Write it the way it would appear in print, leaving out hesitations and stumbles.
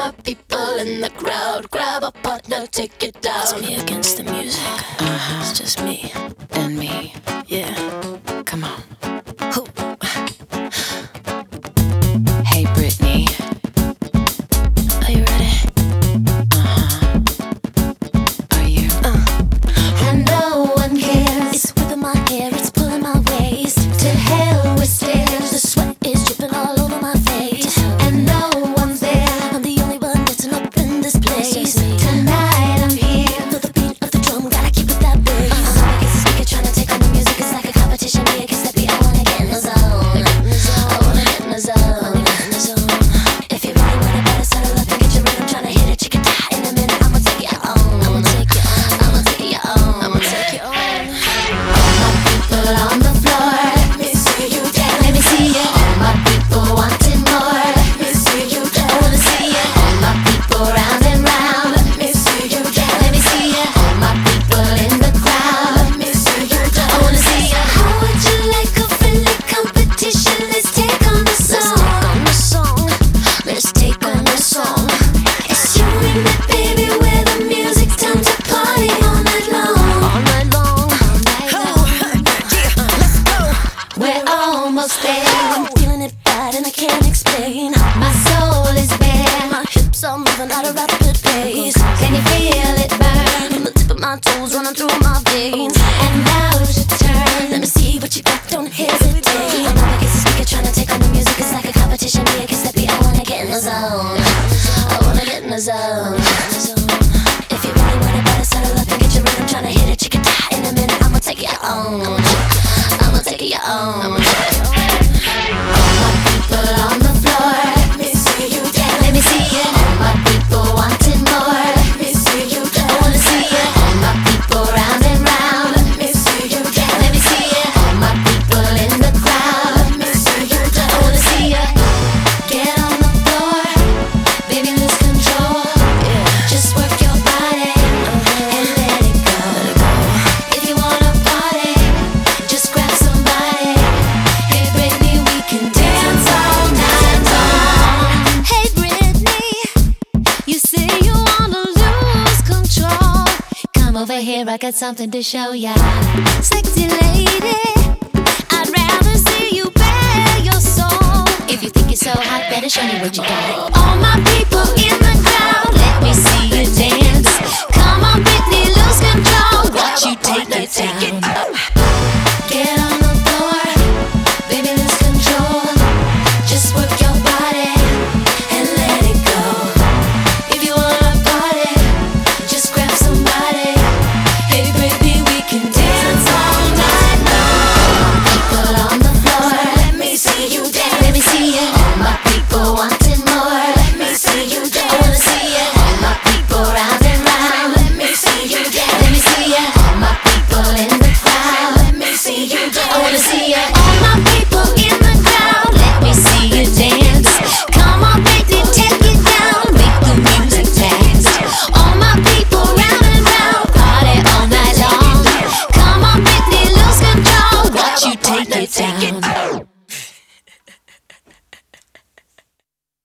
my people in the crowd. Grab a partner, take it down. It's me against the music. It's just me and me. Yeah. Come on. Who? Hey, Britney. Are you ready? Are you? And no one cares. It's whipping my hair, it's pulling my waist. To hell with stares. The sweat is dripping all over my face. And no one's there. I'm the only one getting up in this place. Tonight I'm here. Feel the beat of the drum, gotta keep it that bass. I'm against the speaker, trying to take on the music. It's like a competition, me against the beat. I wanna get in the zone. I wanna get in the zone. If you really want it, better settle up and get your rhythm. Tryna hit it, chicken die in a minute. I'ma take it on. I'ma take it on. I'ma take it on. I'ma take it on. All my people on the floor, let me see you dance. Let me see it. All my people wanting more, let me see you dance. I wanna see it. All my people round and round, let me see you dance. Let me see it. All my people in the crowd, let me see you dance. I wanna see it. How would you like a friendly competition? Let's take on the song. Let's take on the song. It's you and me, baby, we're the music. Time to party all night long. All night long. Let's go. We're almost there. I'm feeling it bad and I can't explain. My soul is bare. My hips are moving at a rapid pace. Can you feel it burn? From the tip of my toes running through my veins. And now's your turn. Let me see what you got, don't hesitate. I'm up against the speaker trying to take on the music. It's like a competition, me against the beat. I wanna get in the zone. I wanna get in the zone. If you really want it, better settle up and get your rhythm. Tryna hit it, chicken die in a minute. I'ma take it on. I'ma take it on. All my people on the floor, let me see you dance. Let me see it. All my people wanting more, let me see you dance. I wanna see it. All my people round and round, let me see you dance. Let me see it. All my people in the crowd, let me see you I dance. wanna see it. Get on the floor, baby, lose control. Just work your body and let it go. If you wanna party, just grab somebody. Hey baby, we can dance all night long. Hey Britney, you say you wanna lose control. Come over here, I got something to show ya. Sexy lady, I'd rather see you bare your soul. If you think you're so hot, better show me what you got. All my people